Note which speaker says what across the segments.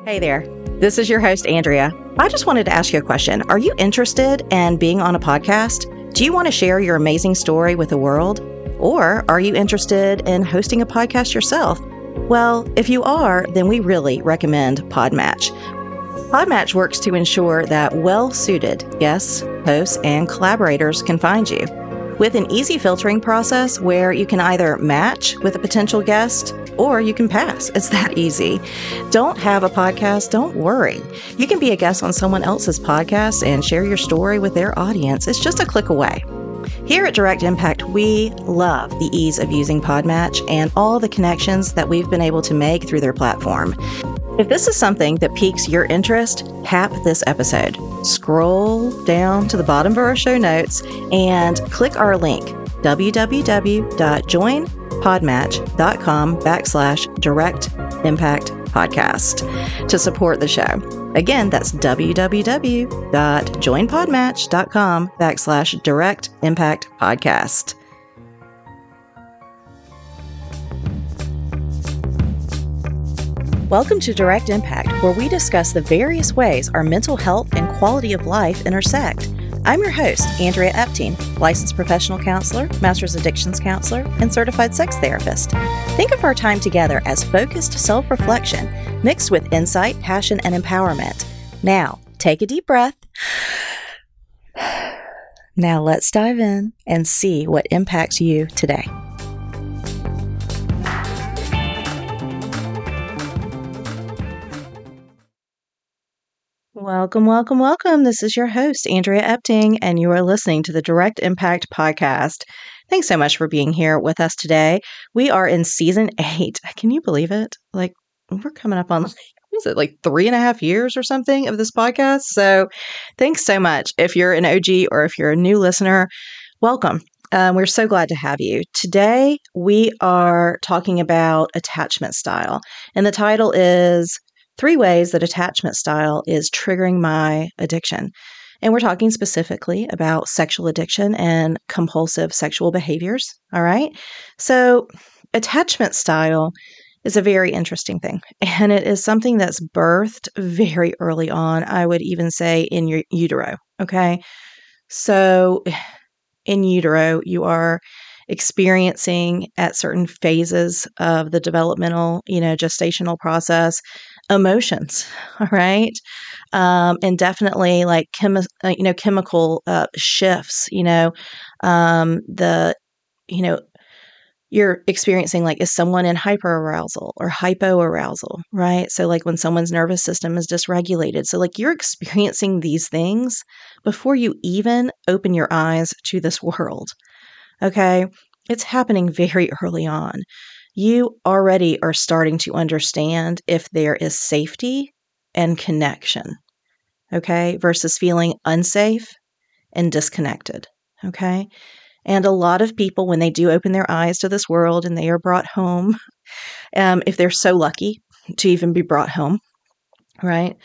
Speaker 1: Hey there. This is your host, Andrea. I just wanted to ask you a question. Are you interested in being on a podcast? Do you want to share your amazing story with the world? Or are you interested in hosting a podcast yourself? Well, if you are, then we really recommend Podmatch. Podmatch works to ensure that well-suited guests, hosts, and collaborators can find you. With an easy filtering process where you can either match with a potential guest or you can pass. It's that easy. Don't have a podcast? Don't worry. You can be a guest on someone else's podcast and share your story with their audience. It's just a click away. Here at Direct Impact, we love the ease of using Podmatch and all the connections that we've been able to make through their platform. If this is something that piques your interest, tap this episode. Scroll down to the bottom of our show notes and click our link, www.joinpodmatch.com/Direct Impact Podcast to support the show. Again, that's www.joinpodmatch.com/Direct Impact Podcast. Welcome to Direct Impact, where we discuss the various ways our mental health and quality of life intersect. I'm your host, Andrea Epting, licensed professional counselor, master's addictions counselor, and certified sex therapist. Think of our time together as focused self-reflection mixed with insight, passion, and empowerment. Now, take a deep breath. Now let's dive in and see what impacts you today. Welcome, welcome, welcome. This is your host, Andrea Epting, and you are listening to the Direct Impact Podcast. Thanks so much for being here with us today. We are in season 8. Can you believe it? We're coming up on, 3.5 years or something of this podcast? So thanks so much. If you're an OG or if you're a new listener, welcome. We're so glad to have you. Today, we are talking about attachment style, and the title is 3 ways that attachment style is triggering my addiction. And we're talking specifically about sexual addiction and compulsive sexual behaviors. All right. So attachment style is a very interesting thing. And it is something that's birthed very early on. I would even say in your utero. Okay. So in utero, you are experiencing at certain phases of the developmental, gestational process, emotions, all right? And definitely like chemical shifts, you're experiencing is someone in hyperarousal or hypoarousal, right? So when someone's nervous system is dysregulated. So you're experiencing these things before you even open your eyes to this world. Okay. It's happening very early on. You already are starting to understand if there is safety and connection. Okay. Versus feeling unsafe and disconnected. Okay. And a lot of people, when they do open their eyes to this world and they are brought home, if they're so lucky to even be brought home, right?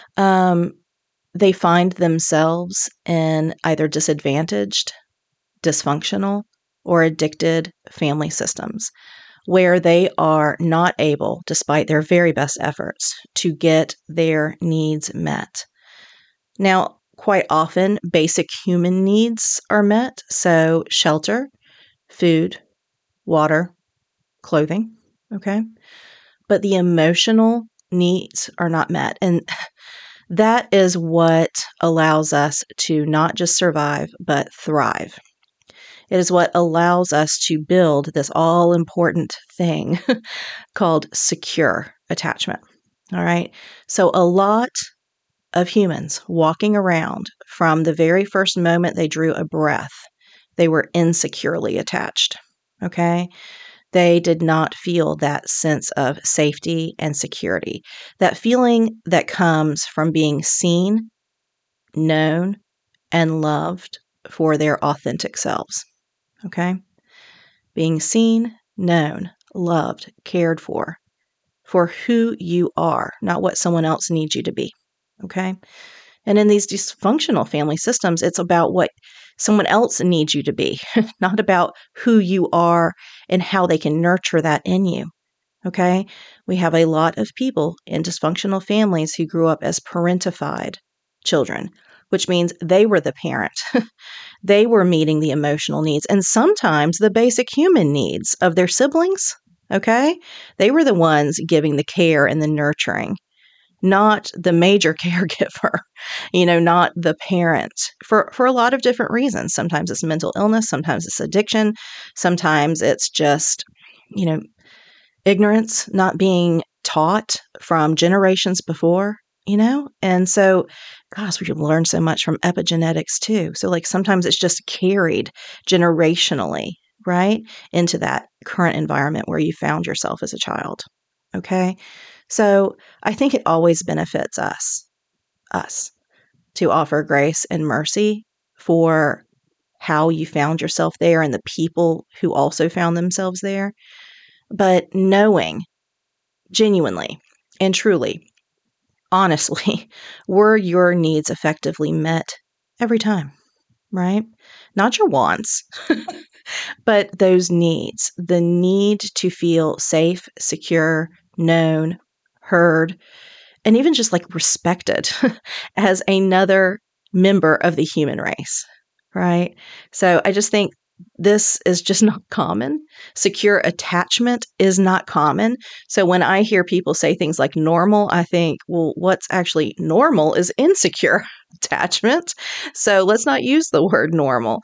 Speaker 1: They find themselves in either disadvantaged, dysfunctional, or addicted family systems where they are not able, despite their very best efforts, to get their needs met. Now, quite often, basic human needs are met. So shelter, food, water, clothing, okay? But the emotional needs are not met. And that is what allows us to not just survive, but thrive. It is what allows us to build this all-important thing called secure attachment. All right. So a lot of humans walking around from the very first moment they drew a breath, they were insecurely attached. Okay. They did not feel that sense of safety and security, that feeling that comes from being seen, known, and loved for their authentic selves. Okay? Being seen, known, loved, cared for who you are, not what someone else needs you to be. Okay? And in these dysfunctional family systems, it's about what someone else needs you to be, not about who you are and how they can nurture that in you. Okay. We have a lot of people in dysfunctional families who grew up as parentified children, which means they were the parent. They were meeting the emotional needs and sometimes the basic human needs of their siblings. Okay. They were the ones giving the care and the nurturing, not the major caregiver, not the parent for a lot of different reasons. Sometimes it's mental illness, sometimes it's addiction, sometimes it's just, you know, ignorance, not being taught from generations before, And so, gosh, we learn so much from epigenetics too. So, like, sometimes it's just carried generationally, right, into that current environment where you found yourself as a child. Okay. So, I think it always benefits us to offer grace and mercy for how you found yourself there and the people who also found themselves there. But knowing genuinely and truly, honestly, were your needs effectively met every time, right? Not your wants, but those needs, the need to feel safe, secure, known, heard, and even just like respected as another member of the human race, right? So I just think this is just not common. Secure attachment is not common. So when I hear people say things like normal, I think, well, what's actually normal is insecure attachment. So let's not use the word normal.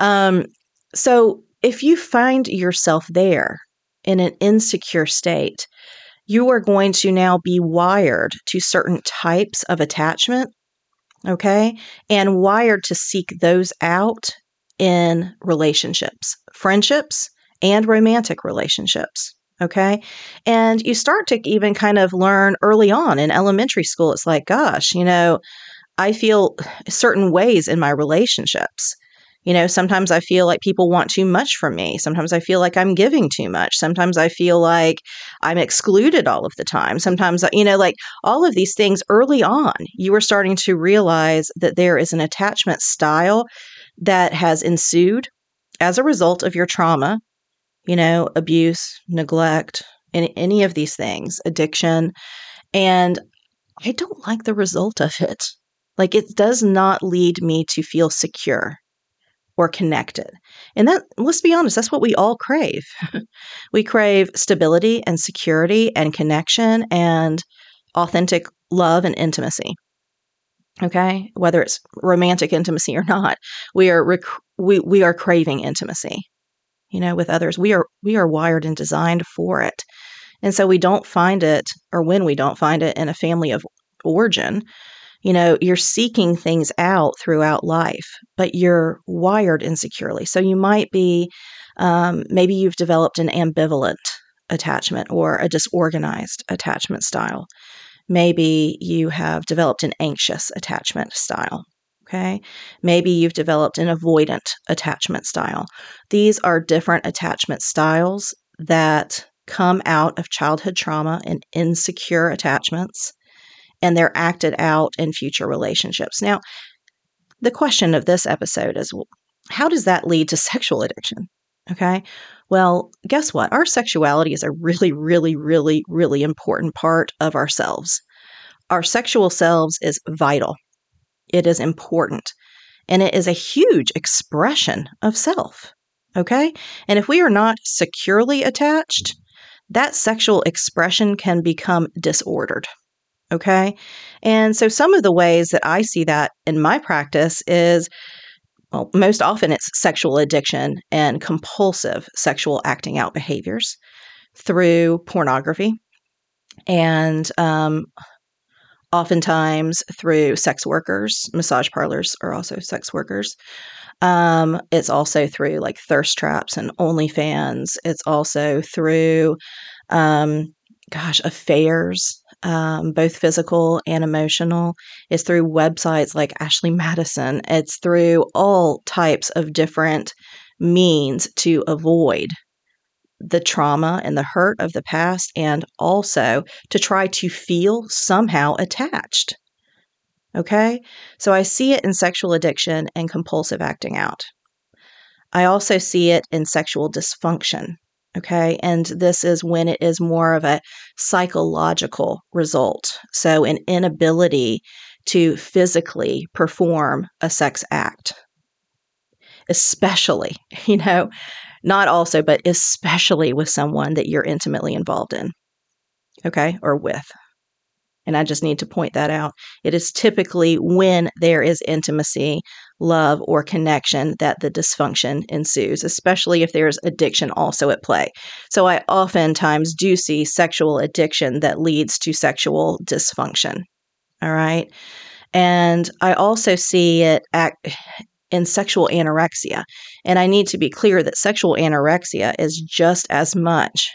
Speaker 1: So if you find yourself there in an insecure state, you are going to now be wired to certain types of attachment, okay? And wired to seek those out in relationships, friendships, and romantic relationships, okay? And you start to even kind of learn early on in elementary school. It's like, gosh, I feel certain ways in my relationships. Sometimes I feel like people want too much from me. Sometimes I feel like I'm giving too much. Sometimes I feel like I'm excluded all of the time. Sometimes, like all of these things early on, you are starting to realize that there is an attachment style that has ensued as a result of your trauma, abuse, neglect, any of these things, addiction. And I don't like the result of it. Like, it does not lead me to feel secure or connected. And that, let's be honest, that's what we all crave. We crave stability and security and connection and authentic love and intimacy. Okay? Whether it's romantic intimacy or not, we are craving intimacy, with others. We are wired and designed for it. And so we don't find it, or when we don't find it in a family of origin, you're seeking things out throughout life, but you're wired insecurely. So you might be, maybe you've developed an ambivalent attachment or a disorganized attachment style. Maybe you have developed an anxious attachment style. Okay. Maybe you've developed an avoidant attachment style. These are different attachment styles that come out of childhood trauma and insecure attachments, and they're acted out in future relationships. Now, the question of this episode is, how does that lead to sexual addiction? Okay. Well, guess what? Our sexuality is a really, really, really, really important part of ourselves. Our sexual selves is vital. It is important. And it is a huge expression of self. Okay. And if we are not securely attached, that sexual expression can become disordered. Okay. And so some of the ways that I see that in my practice is, well, most often it's sexual addiction and compulsive sexual acting out behaviors through pornography, and oftentimes through sex workers. Massage parlors are also sex workers. It's also through like thirst traps and OnlyFans. It's also through, affairs, both physical and emotional. It's through websites like Ashley Madison. It's through all types of different means to avoid the trauma and the hurt of the past, and also to try to feel somehow attached. Okay? So I see it in sexual addiction and compulsive acting out. I also see it in sexual dysfunction. Okay. And this is when it is more of a psychological result. So, an inability to physically perform a sex act, especially, not also, but especially with someone that you're intimately involved in. Okay. Or with. And I just need to point that out. It is typically when there is intimacy, love, or connection that the dysfunction ensues, especially if there's addiction also at play. So I oftentimes do see sexual addiction that leads to sexual dysfunction. All right. And I also see it in sexual anorexia. And I need to be clear that sexual anorexia is just as much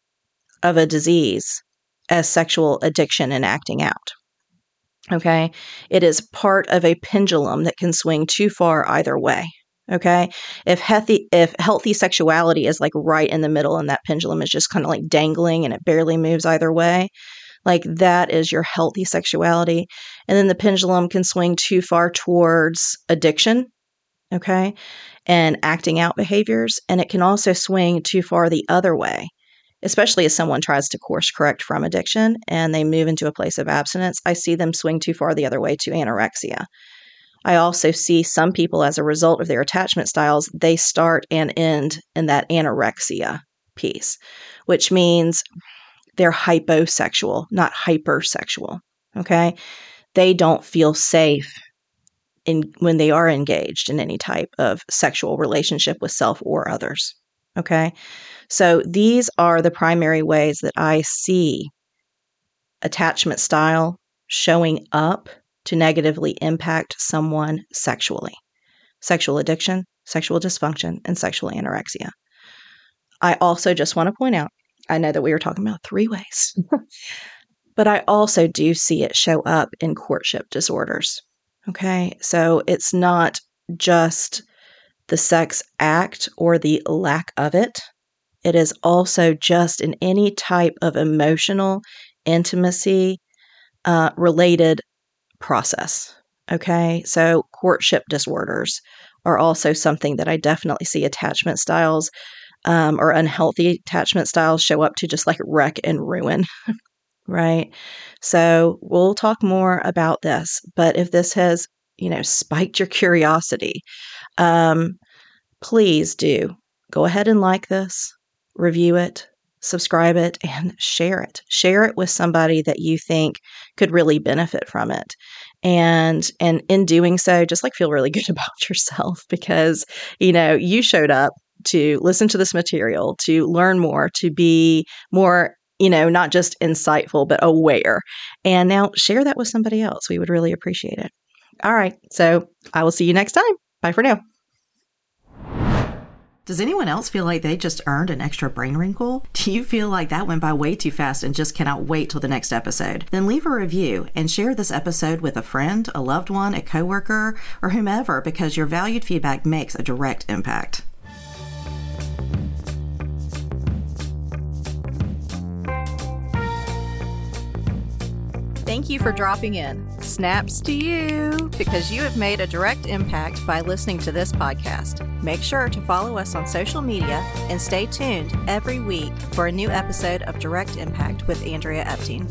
Speaker 1: of a disease as sexual addiction and acting out. Okay. It is part of a pendulum that can swing too far either way. Okay. If healthy sexuality is like right in the middle and that pendulum is just kind of like dangling and it barely moves either way, like that is your healthy sexuality. And then the pendulum can swing too far towards addiction. Okay. And acting out behaviors. And it can also swing too far the other way, especially as someone tries to course correct from addiction and they move into a place of abstinence. I see them swing too far the other way to anorexia. I also see some people, as a result of their attachment styles, they start and end in that anorexia piece, which means they're hyposexual, not hypersexual. Okay. They don't feel safe when they are engaged in any type of sexual relationship with self or others. Okay. So these are the primary ways that I see attachment style showing up to negatively impact someone sexually. Sexual addiction, sexual dysfunction, and sexual anorexia. I also just want to point out, I know that we were talking about 3 ways, but I also do see it show up in courtship disorders. Okay, so it's not just the sex act or the lack of it. It is also just in any type of emotional intimacy related process. Okay, so courtship disorders are also something that I definitely see attachment styles or unhealthy attachment styles show up to just like wreck and ruin. Right. So we'll talk more about this. But if this has, spiked your curiosity, please do go ahead and like this, review it, subscribe it, and share it. Share it with somebody that you think could really benefit from it. And in doing so, just like feel really good about yourself because, you showed up to listen to this material, to learn more, to be more, not just insightful, but aware. And now share that with somebody else. We would really appreciate it. All right. So I will see you next time. Bye for now.
Speaker 2: Does anyone else feel like they just earned an extra brain wrinkle? Do you feel like that went by way too fast and just cannot wait till the next episode? Then leave a review and share this episode with a friend, a loved one, a coworker, or whomever because your valued feedback makes a direct impact.
Speaker 3: Thank you for dropping in. Snaps to you because you have made a direct impact by listening to this podcast. Make sure to follow us on social media and stay tuned every week for a new episode of Direct Impact with Andrea Epting.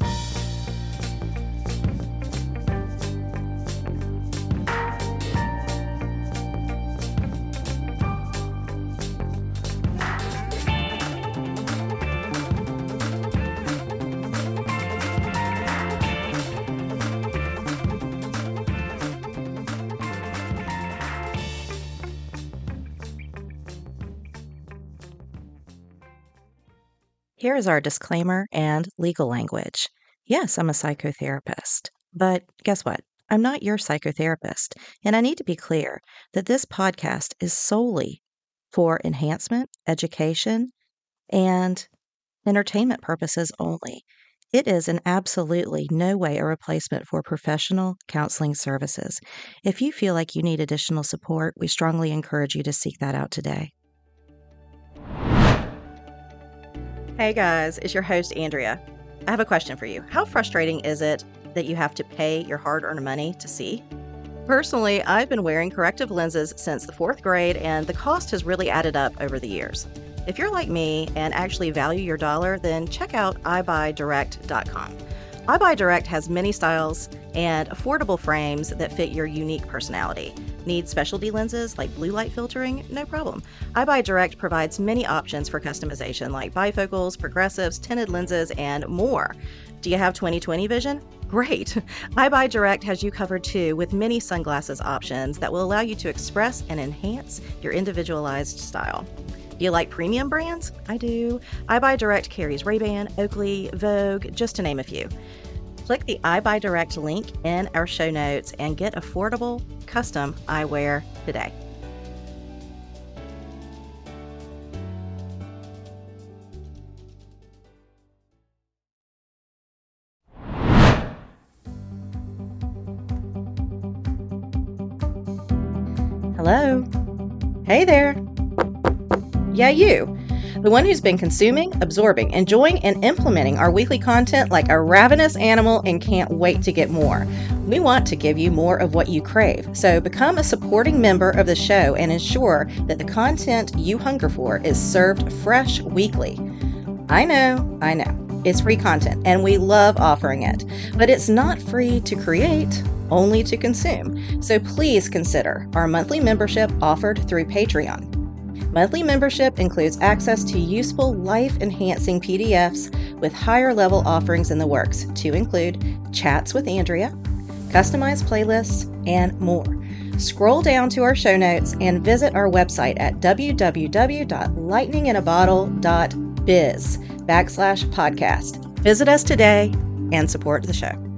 Speaker 1: Here is our disclaimer and legal language. Yes, I'm a psychotherapist, but guess what? I'm not your psychotherapist, and I need to be clear that this podcast is solely for enhancement, education, and entertainment purposes only. It is in absolutely no way a replacement for professional counseling services. If you feel like you need additional support, we strongly encourage you to seek that out today. Hey guys, it's your host, Andrea. I have a question for you. How frustrating is it that you have to pay your hard-earned money to see? Personally, I've been wearing corrective lenses since the 4th grade, and the cost has really added up over the years. If you're like me and actually value your dollar, then check out iBuyDirect.com. iBuyDirect has many styles and affordable frames that fit your unique personality. Need specialty lenses like blue light filtering? No problem. iBuyDirect provides many options for customization like bifocals, progressives, tinted lenses, and more. Do you have 20/20 vision? Great! iBuyDirect has you covered too with many sunglasses options that will allow you to express and enhance your individualized style. Do you like premium brands? I do. iBuyDirect carries Ray-Ban, Oakley, Vogue, just to name a few. Click the iBuyDirect link in our show notes and get affordable, custom eyewear today. Hello. Hey there. Yeah, you. The one who's been consuming, absorbing, enjoying, and implementing our weekly content like a ravenous animal and can't wait to get more. We want to give you more of what you crave. So become a supporting member of the show and ensure that the content you hunger for is served fresh weekly. I know. It's free content and we love offering it, but it's not free to create, only to consume. So please consider our monthly membership offered through Patreon. Monthly membership includes access to useful, life-enhancing PDFs with higher-level offerings in the works, to include chats with Andrea, customized playlists, and more. Scroll down to our show notes and visit our website at www.lightninginabottle.biz/podcast. Visit us today and support the show.